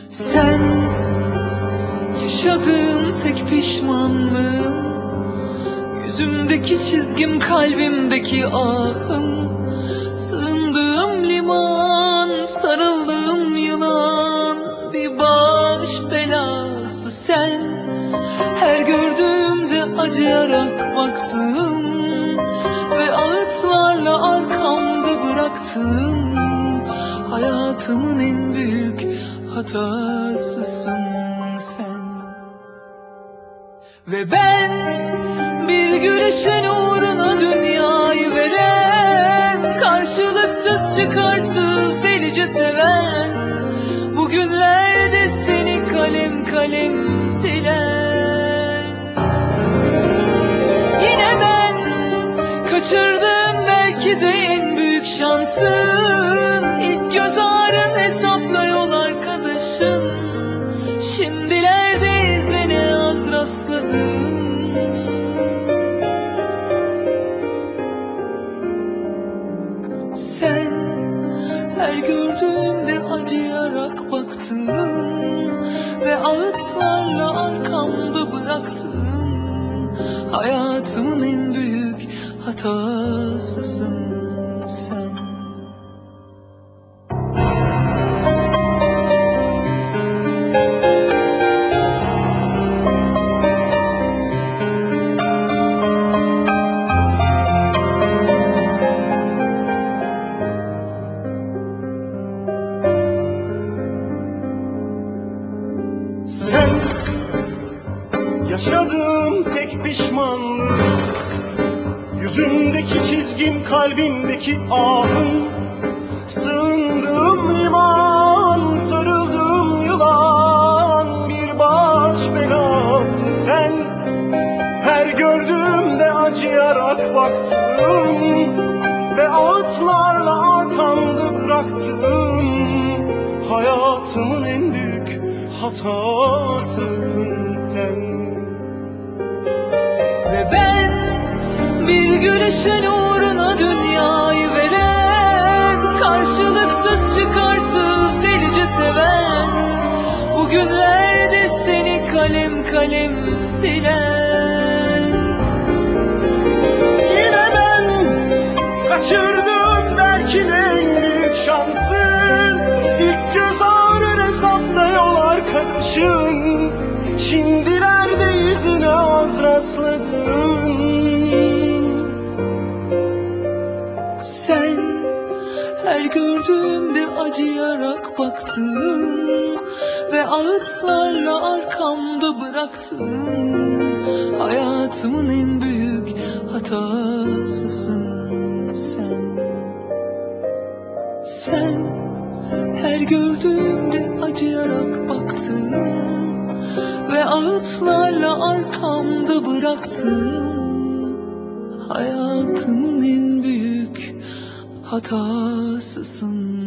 Sen yaşadığım tek pişmanlığım, yüzümdeki çizgim, kalbimdeki ahım, sığındığım liman, sarıldığım yılan, bir baş belası sen. Her gördüğümde acıyarak baktım ve ağıtlarla arkamda bıraktım. Hayatımın en büyük hatasısın sen. Ve ben bir gülüşün uğruna dünyayı veren, karşılıksız çıkarsız delice seven, bugünlerde seni kalem kalem silen. Yine ben kaçırdığın belki de en büyük şansın, ilk göz ağrın hesapla yol arkadaşın, şimdilerde izine az rastladım. Sen her gördüğümde acıyarak baktım ve ağıtlarla arkamda bıraktım. Hayatımın en büyük hatasısın sen. Sen yaşadığım tek pişmanlığım, yüzümdeki çizgim, kalbimdeki ahım, sığındığım liman, sarıldığım yılan, bir baş belası sen. Her gördüğümde acıyarak baktım ve ağıtlarla arkamda bıraktım. Hayatımın en büyük hatasısın sen. Ve ben bir gülüşün uğruna dünyayı veren, karşılıksız çıkarsız delice seven, bugünlerde seni kalem kalem silen. Yine ben kaçırdım belki de en büyük şansın, ilk göz ağrın hesapta yol arkadaşın, şimdilerde yüzüne az rastladın. Sen her gördüğümde acıyarak baktım ve ağıtlarla arkamda bıraktım. Hayatımın en büyük hatasısın sen. Sen her gördüğümde acıyarak baktım ve ağıtlarla arkamda bıraktım. Hayatımın en büyük hatasısın